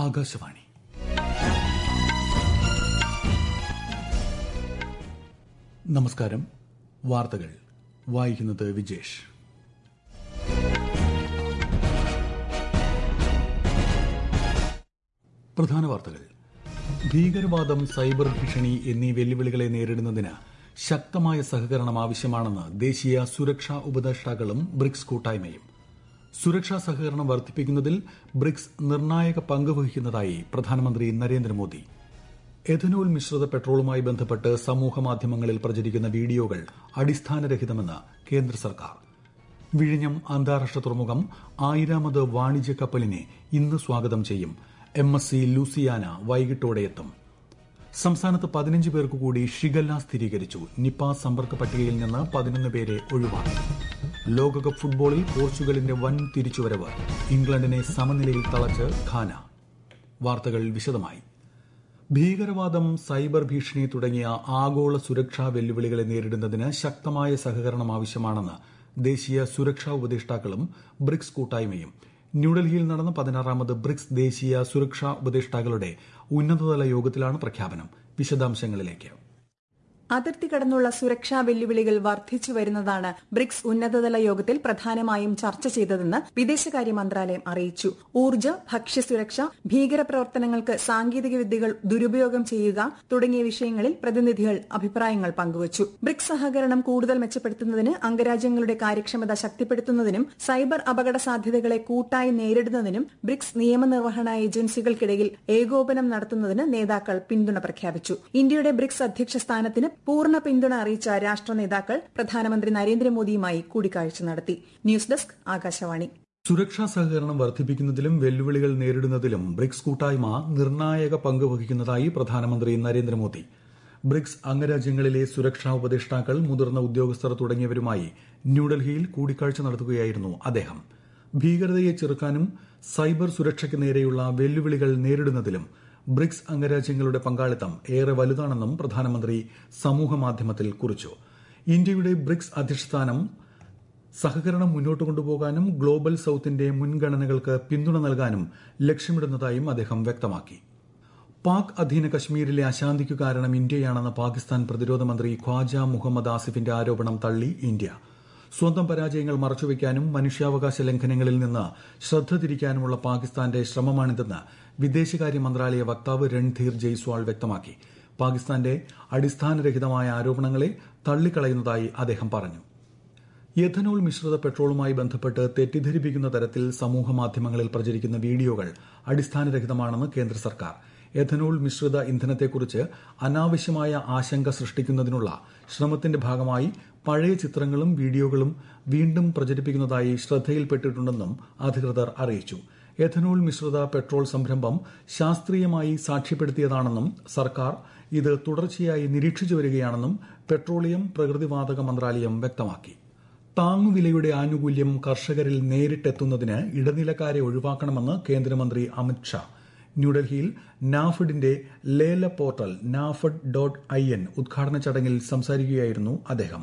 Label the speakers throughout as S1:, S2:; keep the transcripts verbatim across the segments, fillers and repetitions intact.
S1: ആകാശവാണി. നമസ്കാരം. വാർത്തകൾ വായിക്കുന്നത് വിജേഷ്. പ്രധാന വാർത്തകൾ. ഭീകരവാദം, സൈബർ ഭീഷണി എന്നീ വെല്ലുവിളികളെ നേരിടുന്നതിന് ശക്തമായ സഹകരണം ആവശ്യമാണെന്ന് ദേശീയ സുരക്ഷാ ഉപദേഷ്ടാക്കളും ബ്രിക്സ് കൂട്ടായ്മയും. സുരക്ഷാ സഹകരണം വർദ്ധിപ്പിക്കുന്നതിൽ ബ്രിക്സ് നിർണായക പങ്ക് വഹിക്കുന്നതായി പ്രധാനമന്ത്രി നരേന്ദ്രമോദി. എഥനോൾ മിശ്രിത പെട്രോളുമായി ബന്ധപ്പെട്ട് സമൂഹമാധ്യമങ്ങളിൽ പ്രചരിക്കുന്ന വീഡിയോകൾ അടിസ്ഥാനരഹിതമെന്ന് കേന്ദ്ര സർക്കാർ. വിഴിഞ്ഞം അന്താരാഷ്ട്ര തുറമുഖം ആയിരാമത് വാണിജ്യ കപ്പലിനെ ഇന്ന് സ്വാഗതം ചെയ്യും. എം എസ് സി ലൂസിയാന വൈകിട്ടോടെ എത്തും. സംസ്ഥാനത്ത് പതിനഞ്ച് പേർക്ക് കൂടി ഷിഗല്ല സ്ഥിരീകരിച്ചു. നിപ സമ്പർക്ക പട്ടികയിൽ നിന്ന് പതിനൊന്ന് പേരെ ഒഴിവാക്കി. ലോകകപ്പ് ഫുട്ബോളിൽ പോർച്ചുഗലിന്റെ വൻ തിരിച്ചുവരവ്. ഇംഗ്ലണ്ടിനെ സമനിലയിൽ തളച്ച് ഘാന. വാർത്തകൾ വിശദമായി. ഭീകരവാദം, സൈബർ ഭീഷണി തുടങ്ങിയ ആഗോള സുരക്ഷാ വെല്ലുവിളികളെ നേരിടുന്നതിന് ശക്തമായ സഹകരണം ആവശ്യമാണെന്ന് ദേശീയ സുരക്ഷാ ഉപദേഷ്ടാക്കളും ബ്രിക്സ് കൂട്ടായ്മയും. ന്യൂഡൽഹിയിൽ നടന്ന പതിനാറാമത് ബ്രിക്സ് ദേശീയ സുരക്ഷാ ഉപദേഷ്ടാക്കളുടെ ഉന്നതതല യോഗത്തിലാണ് പ്രഖ്യാപനം. വിശദാംശങ്ങളിലേക്ക്.
S2: അതിർത്തി കടന്നുള്ള സുരക്ഷാ വെല്ലുവിളികൾ വർദ്ധിച്ചു വരുന്നതാണ് ബ്രിക്സ് ഉന്നതതല യോഗത്തിൽ പ്രധാനമായും ചർച്ച ചെയ്തതെന്ന് വിദേശകാര്യ മന്ത്രാലയം അറിയിച്ചു. ഊർജ്ജ, ഭക്ഷ്യസുരക്ഷ, ഭീകരപ്രവർത്തനങ്ങൾക്ക് സാങ്കേതിക വിദ്യകൾ ദുരുപയോഗം ചെയ്യുക തുടങ്ങിയ വിഷയങ്ങളിൽ പ്രതിനിധികൾ അഭിപ്രായങ്ങൾ പങ്കുവച്ചു. ബ്രിക്സ് സഹകരണം കൂടുതൽ മെച്ചപ്പെടുത്തുന്നതിന്, അംഗരാജ്യങ്ങളുടെ കാര്യക്ഷമത ശക്തിപ്പെടുത്തുന്നതിനും സൈബർ അപകട സാധ്യതകളെ കൂട്ടായി നേരിടുന്നതിനും ബ്രിക്സ് നിയമനിർവഹണ ഏജൻസികൾക്കിടയിൽ ഏകോപനം നടത്തുന്നതിന് നേതാക്കൾ പിന്തുണ പ്രഖ്യാപിച്ചു. ഇന്ത്യയുടെ ബ്രിക്സ് അധ്യക്ഷ സ്ഥാനത്തിന് പൂർണ്ണ പിന്തുണ അറിയിച്ച രാഷ്ട്ര നേതാക്കൾ പ്രധാനമന്ത്രി നരേന്ദ്രമോദിയുമായി കൂടിക്കാഴ്ച നടത്തി. News desk, Akashvani.
S1: സുരക്ഷാ സഹകരണം വർദ്ധിപ്പിക്കുന്നതിലും വെല്ലുവിളികൾ നേരിടുന്നതിലും ബ്രിക്സ് കൂട്ടായ്മ നിർണായക പങ്ക് വഹിക്കുന്നതായി പ്രധാനമന്ത്രി നരേന്ദ്രമോദി. ബ്രിക്സ് അംഗരാജ്യങ്ങളിലെ സുരക്ഷാ ഉപദേഷ്ടാക്കൾ, മുതിർന്ന ഉദ്യോഗസ്ഥർ തുടങ്ങിയവരുമായി ന്യൂഡൽഹിയിൽ കൂടിക്കാഴ്ച നടത്തുകയായിരുന്നു അദ്ദേഹം. ഭീകരതയെ ചെറുക്കാനും സൈബർ സുരക്ഷയ്ക്ക് നേരെയുള്ള വെല്ലുവിളികൾ നേരിടുന്നതിലും ബ്രിക്സ് അംഗരാജ്യങ്ങളുടെ പങ്കാളിത്തം ഏറെ വലുതാണെന്നും പ്രധാനമന്ത്രി സമൂഹമാധ്യമത്തിൽ കുറിച്ചു. ഇന്ത്യയുടെ ബ്രിക്സ് അധ്യക്ഷസ്ഥാനം സഹകരണം മുന്നോട്ട് കൊണ്ടുപോകാനും ഗ്ലോബൽ സൌത്തിന്റെ മുൻഗണനകൾക്ക് പിന്തുണ നൽകാനും ലക്ഷ്യമിടുന്നതായും അദ്ദേഹം വ്യക്തമാക്കി. പാക് അധീന കശ്മീരിലെ അശാന്തിക്കു കാരണം ഇന്ത്യയാണെന്ന പാകിസ്ഥാൻ പ്രതിരോധ മന്ത്രി ഖ്വാജ മുഹമ്മദ് ആസിഫിന്റെ ആരോപണം തള്ളി ഇന്ത്യ. സ്വന്തം പരാജയങ്ങൾ മറച്ചുവെക്കാനും മനുഷ്യാവകാശ ലംഘനങ്ങളിൽ നിന്ന് ശ്രദ്ധ തിരിക്കാനുമുള്ള പാകിസ്ഥാന്റെ ശ്രമമാണിതെന്ന് വിദേശകാര്യ മന്ത്രാലയ വക്താവ് രൺധീർ ജയ്സ്വാൾ വ്യക്തമാക്കി. പാകിസ്ഥാന്റെ അടിസ്ഥാനരഹിതമായ ആരോപണങ്ങളെ തള്ളിക്കളയുന്നതായി അദ്ദേഹം പറഞ്ഞു. എഥനോൾ മിശ്രിത പെട്രോളുമായി ബന്ധപ്പെട്ട് തെറ്റിദ്ധരിപ്പിക്കുന്ന തരത്തിൽ സമൂഹമാധ്യമങ്ങളിൽ പ്രചരിക്കുന്ന വീഡിയോകൾ അടിസ്ഥാനരഹിതമാണെന്ന് കേന്ദ്ര സർക്കാർ. എഥനോൾ മിശ്രിത ഇന്ധനത്തെക്കുറിച്ച് അനാവശ്യമായ ആശങ്ക സൃഷ്ടിക്കുന്നതിനുള്ള ശ്രമത്തിന്റെ ഭാഗമായി പഴയ ചിത്രങ്ങളും വീഡിയോകളും വീണ്ടും പ്രചരിപ്പിക്കുന്നതായി ശ്രദ്ധയിൽപ്പെട്ടിട്ടുണ്ടെന്നും അധികൃതർ അറിയിച്ചു. എഥനോൾ മിശ്രിത പെട്രോൾ സംരംഭം ശാസ്ത്രീയമായി സാക്ഷ്യപ്പെടുത്തിയതാണെന്നും സർക്കാർ ഇത് തുടർച്ചയായി നിരീക്ഷിച്ചു വരികയാണെന്നും പെട്രോളിയം പ്രകൃതിവാതക മന്ത്രാലയം വ്യക്തമാക്കി. താങ്ങുവിലയുടെ ആനുകൂല്യം കർഷകരിൽ നേരിട്ടെത്തുന്നതിന് ഇടനിലക്കാരെ ഒഴിവാക്കണമെന്ന് കേന്ദ്രമന്ത്രി അമിത് ഷാ. ന്യൂഡൽഹിയിൽ നാഫഡിന്റെ ലേല portal NAFED dot I N ഉദ്ഘാടന ചടങ്ങിൽ സംസാരിക്കുകയായിരുന്നു അദ്ദേഹം.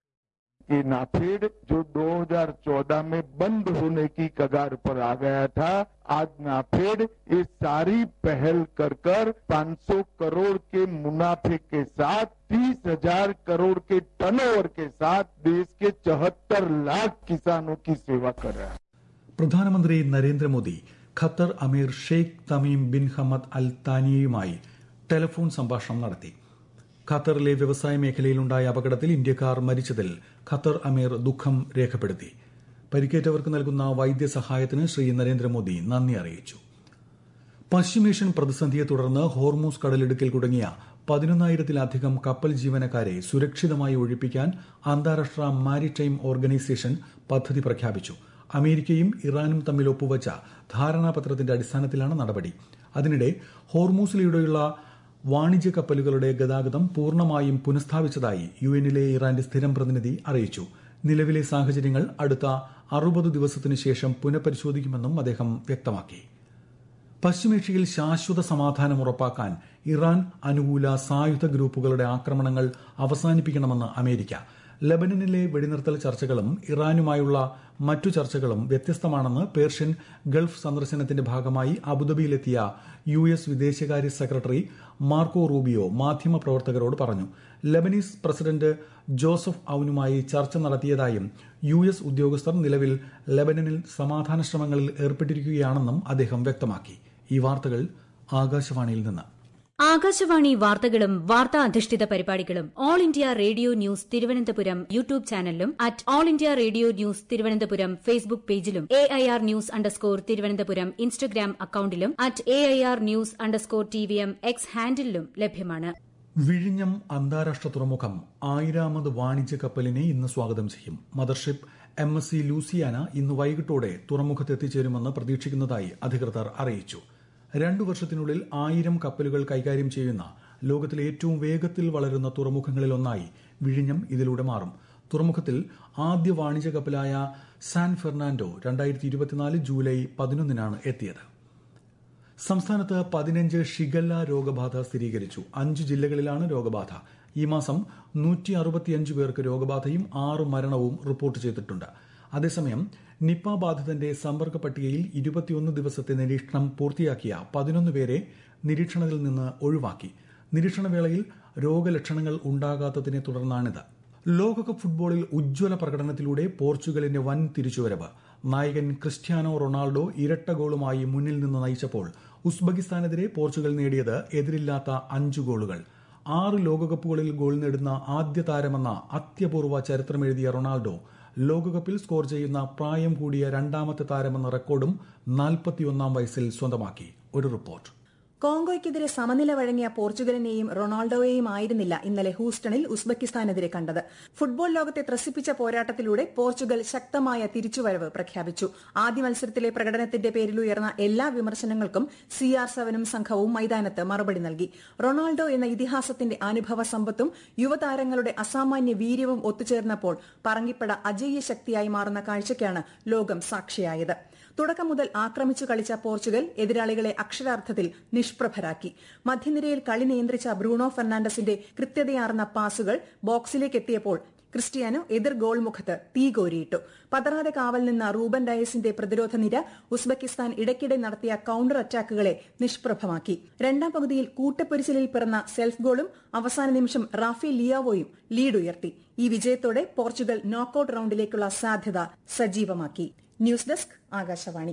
S3: कि नाफेड जो दो हज़ार चौदह में बंद होने की कगार पर आ गया था, आज नाफेड ये सारी पहल कर कर पाँच सौ करोड़ के मुनाफे के साथ तीस हजार करोड़ के टर्नओवर के साथ देश के चौहत्तर लाख किसानों की सेवा कर रहा है.
S1: പ്രധാനമന്ത്രി നരേന്ദ്രമോദി ഖത്തർ അമീർ Sheikh Tamim bin Hamad Al താനിയുമായി telephone സംഭാഷണം നടത്തി. ഖത്തറിലെ വ്യവസായ മേഖലയിലുണ്ടായ അപകടത്തിൽ ഇന്ത്യക്കാർ മരിച്ചതിൽ ഖത്തർ അമീർ ദുഃഖം രേഖപ്പെടുത്തി. പരിക്കേറ്റവർക്ക് നൽകുന്ന വൈദ്യസഹായത്തിന് ശ്രീ നരേന്ദ്രമോദി നന്ദി അറിയിച്ചു. പശ്ചിമേഷ്യൻ പ്രതിസന്ധിയെ തുടർന്ന് ഹോർമൂസ് കടലിടുക്കിൽ കുടുങ്ങിയ പതിനൊന്നായിരത്തിലധികം കപ്പൽ ജീവനക്കാരെ സുരക്ഷിതമായി ഒഴിപ്പിക്കാൻ അന്താരാഷ്ട്ര മാരിടൈം ഓർഗനൈസേഷൻ പദ്ധതി പ്രഖ്യാപിച്ചു. അമേരിക്കയും ഇറാനും തമ്മിൽ ഒപ്പുവച്ച ധാരണാപത്രത്തിന്റെ അടിസ്ഥാനത്തിലാണ് നടപടി. അതിനിടെ ഹോർമൂസിലൂടെയുള്ള വാണിജ്യ കപ്പലുകളുടെ ഗതാഗതം പൂർണ്ണമായും പുനഃസ്ഥാപിച്ചതായി യു എന്നിലെ ഇറാന്റെ സ്ഥിരം പ്രതിനിധി അറിയിച്ചു. നിലവിലെ സാഹചര്യങ്ങൾ അടുത്ത അറുപത് ദിവസത്തിനു ശേഷം പുനഃപരിശോധിക്കുമെന്നും അദ്ദേഹം വ്യക്തമാക്കി. പശ്ചിമേഷ്യയിൽ ശാശ്വത സമാധാനം ഉറപ്പാക്കാൻ ഇറാൻ അനുകൂല സായുധ ഗ്രൂപ്പുകളുടെ ആക്രമണങ്ങൾ അവസാനിപ്പിക്കണമെന്ന് അമേരിക്ക. ലബനനിലെ വെടിനിർത്തൽ ചർച്ചകളും ഇറാനുമായുള്ള മറ്റു ചർച്ചകളും വ്യത്യസ്തമാണെന്ന് പേർഷ്യൻ ഗൾഫ് സന്ദർശനത്തിന്റെ ഭാഗമായി അബുദാബിയിലെത്തിയ യു എസ് വിദേശകാര്യ സെക്രട്ടറി മാർക്കോ റൂബിയോ മാധ്യമപ്രവർത്തകരോട് പറഞ്ഞു. ലബനീസ് പ്രസിഡന്റ് ജോസഫ് ഔനുമായി ചർച്ച നടത്തിയതായും യു എസ് ഉദ്യോഗസ്ഥർ നിലവിൽ ലബനനിൽ സമാധാന ശ്രമങ്ങളിൽ ഏർപ്പെട്ടിരിക്കുകയാണെന്നും അദ്ദേഹം വ്യക്തമാക്കി. ഈ വാർത്തകൾ ആകാശവാണിയിൽ നിന്ന്.
S4: ആകാശവാണി വാർത്തകളും വാർത്താ അധിഷ്ഠിത പരിപാടികളും All India Radio News Thiruvananthapuram YouTube ചാനലിലും at All India Radio News Thiruvananthapuram Facebook പേജിലും A I R news underscore Thiruvananthapuram Instagram അക്കൌണ്ടിലും at A I R news underscore T V M X ഹാൻഡിലും ലഭ്യമാണ്.
S1: വിഴിഞ്ഞം അന്താരാഷ്ട്ര തുറമുഖം ആയിരാമത് വാണിജ്യ കപ്പലിനെ ഇന്ന് സ്വാഗതം ചെയ്യും. Mothership M S C Luciana ഇന്ന് വൈകിട്ടോടെ തുറമുഖത്ത് എത്തിച്ചേരുമെന്ന് പ്രതീക്ഷിക്കുന്നതായി അധികൃതർ അറിയിച്ചു. രണ്ടു വർഷത്തിനുള്ളിൽ ആയിരം കപ്പലുകൾ കൈകാര്യം ചെയ്യുന്ന ലോകത്തിലെ ഏറ്റവും വേഗത്തിൽ വളരുന്ന തുറമുഖങ്ങളിലൊന്നായി വിഴിഞ്ഞം ഇതിലൂടെ മാറും. തുറമുഖത്തിൽ ആദ്യ വാണിജ്യ കപ്പലായ സാൻ ഫെർണാൻഡോ രണ്ടായിരത്തി ഇരുപത്തിനാല് ജൂലൈ പതിനൊന്നിനാണ് എത്തിയത്. സംസ്ഥാനത്ത് പതിനഞ്ച് ഷിഗല്ല രോഗബാധ സ്ഥിരീകരിച്ചു. അഞ്ച് ജില്ലകളിലാണ് രോഗബാധ. ഈ മാസം നൂറ്റി അറുപത്തിയഞ്ച് പേർക്ക് രോഗബാധയും ആറ് മരണവും റിപ്പോർട്ട് ചെയ്തിട്ടുണ്ട്. അതേസമയം നിപ്പ ബാധിതന്റെ സമ്പർക്ക പട്ടികയിൽ ഇരുപത്തിയൊന്ന് ദിവസത്തെ നിരീക്ഷണം പൂർത്തിയാക്കിയ പതിനൊന്ന് പേരെ നിരീക്ഷണത്തിൽ നിന്ന് ഒഴിവാക്കി. നിരീക്ഷണവേളയിൽ രോഗലക്ഷണങ്ങൾ ഉണ്ടാകാത്തതിനെ തുടർന്നാണിത്. ലോകകപ്പ് ഫുട്ബോളിൽ ഉജ്ജ്വല പ്രകടനത്തിലൂടെ പോർച്ചുഗലിന്റെ വൻ തിരിച്ചുവരവ്. നായകൻ ക്രിസ്റ്റ്യാനോ റൊണാൾഡോ ഇരട്ട ഗോളുമായി മുന്നിൽ നിന്ന് നയിച്ചപ്പോൾ ഉസ്ബെക്കിസ്ഥാനെതിരെ പോർച്ചുഗൽ നേടിയത് എതിരില്ലാത്ത അഞ്ച് ഗോളുകൾ. ആറ് ലോകകപ്പുകളിൽ ഗോൾ നേടുന്ന ആദ്യ താരമെന്ന അത്യപൂർവ ചരിത്രമെഴുതിയ റൊണാൾഡോ ലോകകപ്പിൽ സ്കോർ ചെയ്യുന്ന പ്രായം കൂടിയ രണ്ടാമത്തെ താരമെന്ന റെക്കോർഡും നാൽപ്പത്തിയൊന്നാം വയസ്സിൽ സ്വന്തമാക്കി. ഒരു റിപ്പോർട്ട്.
S2: കോങ്കോയ്ക്കെതിരെ സമനില വഴങ്ങിയ പോർച്ചുഗലിനെയും റൊണാൾഡോയെയും ആയിരുന്നില്ല ഇന്നലെ ഹൂസ്റ്റണിൽ ഉസ്ബെക്കിസ്ഥാനെതിരെ കണ്ടത്. ഫുട്ബോൾ ലോകത്തെ ത്രസിപ്പിച്ച പോരാട്ടത്തിലൂടെ പോർച്ചുഗൽ ശക്തമായ തിരിച്ചുവരവ് പ്രഖ്യാപിച്ചു. ആദ്യ മത്സരത്തിലെ പ്രകടനത്തിന്റെ പേരിൽ ഉയർന്ന എല്ലാ വിമർശനങ്ങൾക്കും സി ആർ സെവനും സംഘവും മൈതാനത്ത് മറുപടി നൽകി. റൊണാൾഡോ എന്ന ഇതിഹാസത്തിന്റെ അനുഭവ സമ്പത്തും യുവതാരങ്ങളുടെ അസാമാന്യ വീര്യവും ഒത്തുചേർന്നപ്പോൾ പറങ്കിപ്പട അജയ്യ ശക്തിയായി മാറുന്ന കാഴ്ചയ്ക്കാണ് ലോകം സാക്ഷിയായത്. തുടക്കം മുതൽ ആക്രമിച്ചു കളിച്ച പോർച്ചുഗൽ എതിരാളികളെ അക്ഷരാർത്ഥത്തിൽ നിഷ്പ്രഭരാക്കി. മധ്യനിരയിൽ കളി നിയന്ത്രിച്ച ബ്രൂണോ ഫെർണാണ്ടസിന്റെ കൃത്യതയാർന്ന പാസുകൾ ബോക്സിലേക്ക് എത്തിയപ്പോൾ ക്രിസ്റ്റ്യാനോ എതിർ ഗോൾ മുഖത്ത് തീകോരിയിട്ടു. പതറാതെ കാവൽ നിന്ന റൂബൻ ഡയസിന്റെ പ്രതിരോധ നിര ഉസ്ബെക്കിസ്ഥാൻ ഇടയ്ക്കിടെ നടത്തിയ കൌണ്ടർ അറ്റാക്കുകളെ നിഷ്പ്രഭമാക്കി. രണ്ടാം പകുതിയിൽ കൂട്ടപ്പൊരിച്ചിലിൽ പിറന്ന സെൽഫ് ഗോളും അവസാന നിമിഷം റാഫി ലിയാവോയും ലീഡ് ഉയർത്തി. ഈ വിജയത്തോടെ പോർച്ചുഗൽ നോക്കൌട്ട് റൌണ്ടിലേക്കുള്ള സാധ്യത സജീവമാക്കി. News desk Akashvani.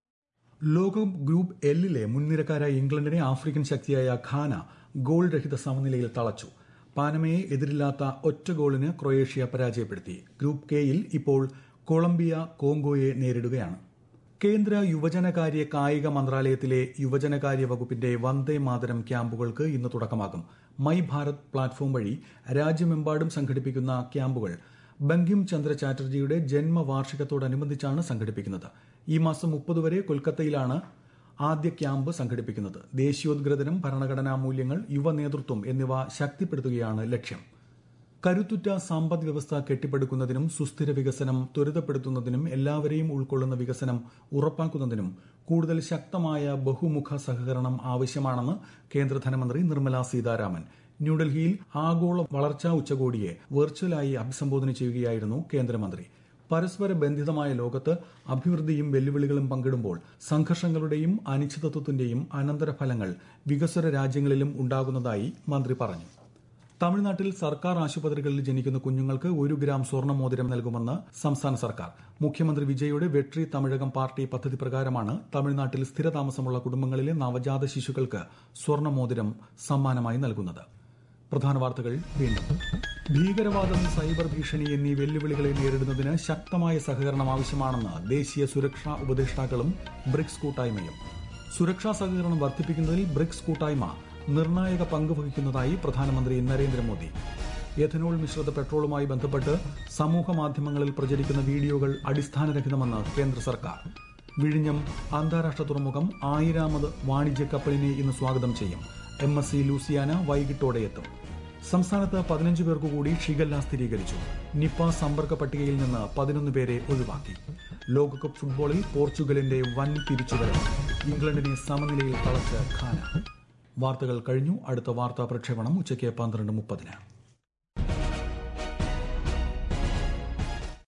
S1: ലോകകപ്പ് ഗ്രൂപ്പ് എല്ലിലെ മുൻനിരക്കാരായ ഇംഗ്ലണ്ടിനെ ആഫ്രിക്കൻ ശക്തിയായ ഘാന ഗോൾ രഹിത സമനിലയിൽ തളച്ചു. പാനമയെ എതിരില്ലാത്ത ഒറ്റ ഗോളിന് ക്രൊയേഷ്യ പരാജയപ്പെടുത്തി. ഗ്രൂപ്പ് കെയിൽ ഇപ്പോൾ കൊളംബിയ കോങ്കോയെ നേരിടുകയാണ്. കേന്ദ്ര യുവജനകാര്യ കായിക മന്ത്രാലയത്തിലെ യുവജനകാര്യ വകുപ്പിന്റെ വന്ദേ മാതരം ക്യാമ്പുകൾക്ക് ഇന്ന് തുടക്കമാകും. മൈ ഭാരത് പ്ലാറ്റ്ഫോം വഴി രാജ്യമെമ്പാടും സംഘടിപ്പിക്കുന്ന ക്യാമ്പുകൾ ബങ്കിം ചന്ദ്ര ചാറ്റർജിയുടെ ജന്മവാർഷികത്തോടനുബന്ധിച്ചാണ് സംഘടിപ്പിക്കുന്നത്. ഈ മാസം മുപ്പത് വരെ കൊൽക്കത്തയിലാണ് ആദ്യ ക്യാമ്പ് സംഘടിപ്പിക്കുന്നത്. ദേശീയോദ്ഗ്രഥനം, ഭരണഘടനാ മൂല്യങ്ങൾ, യുവ നേതൃത്വം എന്നിവ ശക്തിപ്പെടുത്തുകയാണ് ലക്ഷ്യം. കരുത്തുറ്റ സമ്പദ് വ്യവസ്ഥ കെട്ടിപ്പടുക്കുന്നതിനും സുസ്ഥിര വികസനം ത്വരിതപ്പെടുത്തുന്നതിനും എല്ലാവരെയും ഉൾക്കൊള്ളുന്ന വികസനം ഉറപ്പാക്കുന്നതിനും കൂടുതൽ ശക്തമായ ബഹുമുഖ സഹകരണം ആവശ്യമാണെന്ന് കേന്ദ്ര ധനമന്ത്രി നിർമ്മല സീതാരാമൻ ന്യൂഡൽഹിയിൽ ആഗോള വളർച്ചാ ഉച്ചകോടിയെ വെർച്വലായി അഭിസംബോധന ചെയ്യുകയായിരുന്നു കേന്ദ്രമന്ത്രി. പരസ്പര ബന്ധിതമായ ലോകത്ത് അഭിവൃദ്ധിയും വെല്ലുവിളികളും പങ്കിടുമ്പോൾ സംഘർഷങ്ങളുടെയും അനിശ്ചിതത്വത്തിന്റെയും അനന്തരഫലങ്ങൾ വികസ്വര രാജ്യങ്ങളിലും ഉണ്ടാകുന്നതായി മന്ത്രി പറഞ്ഞു. തമിഴ്നാട്ടിൽ സർക്കാർ ആശുപത്രികളിൽ ജനിക്കുന്ന കുഞ്ഞുങ്ങൾക്ക് ഒരു ഗ്രാം സ്വർണ്ണമോതിരം നൽകുമെന്ന് സംസ്ഥാന സർക്കാർ. മുഖ്യമന്ത്രി വിജയുടെ വെട്രി തമിഴകം പാർട്ടി പദ്ധതി പ്രകാരമാണ് തമിഴ്നാട്ടിൽ സ്ഥിരതാമസമുള്ള കുടുംബങ്ങളിലെ നവജാത ശിശുക്കൾക്ക് സ്വർണ്ണമോതിരം സമ്മാനമായി നൽകുന്നത്. പ്രധാന വാർത്തകൾ വീണ്ടും. ഭീകരവാദം, സൈബർ ഭീഷണി എന്നീ വെല്ലുവിളികളെ നേരിടുന്നതിന് ശക്തമായ സഹകരണം ആവശ്യമാണെന്ന് ദേശീയ സുരക്ഷാ ഉപദേഷ്ടാക്കളും ബ്രിക്സ് കൂട്ടായ്മയും. സുരക്ഷാ സഹകരണം വർദ്ധിപ്പിക്കുന്നതിൽ ബ്രിക്സ് കൂട്ടായ്മ നിർണായക പങ്ക് വഹിക്കുന്നതായി പ്രധാനമന്ത്രി നരേന്ദ്രമോദി. എഥനോൾ മിശ്രിത പെട്രോളുമായി ബന്ധപ്പെട്ട് സമൂഹ മാധ്യമങ്ങളിൽ പ്രചരിക്കുന്ന വീഡിയോകൾ അടിസ്ഥാനരഹിതമെന്ന് കേന്ദ്ര സർക്കാർ. വിഴിഞ്ഞം അന്താരാഷ്ട്ര തുറമുഖം ആയിരാമത് വാണിജ്യ കപ്പലിനെ ഇന്ന് സ്വാഗതം ചെയ്യും. എം എസ് സി ലൂസിയാന വൈകിട്ടോടെ എത്തും. സംസ്ഥാനത്ത് പതിനഞ്ച് പേർക്ക് കൂടി ഷിഗല്ല സ്ഥിരീകരിച്ചു. നിപ്പ സമ്പർക്ക പട്ടികയിൽ നിന്ന് പതിനൊന്ന് പേരെ ഒഴിവാക്കി. ലോകകപ്പ് ഫുട്ബോളിൽ പോർച്ചുഗലിന്റെ വൻ തിരിച്ചുവരവ്. ഇംഗ്ലണ്ടിനെ സമനിലയിൽ തളച്ച് ഘാന. വാർത്തകൾ കഴിഞ്ഞു. അടുത്ത വാർത്താ പ്രക്ഷേപണം ഉച്ചയ്ക്ക് പന്ത്രണ്ട് മുപ്പതിന്.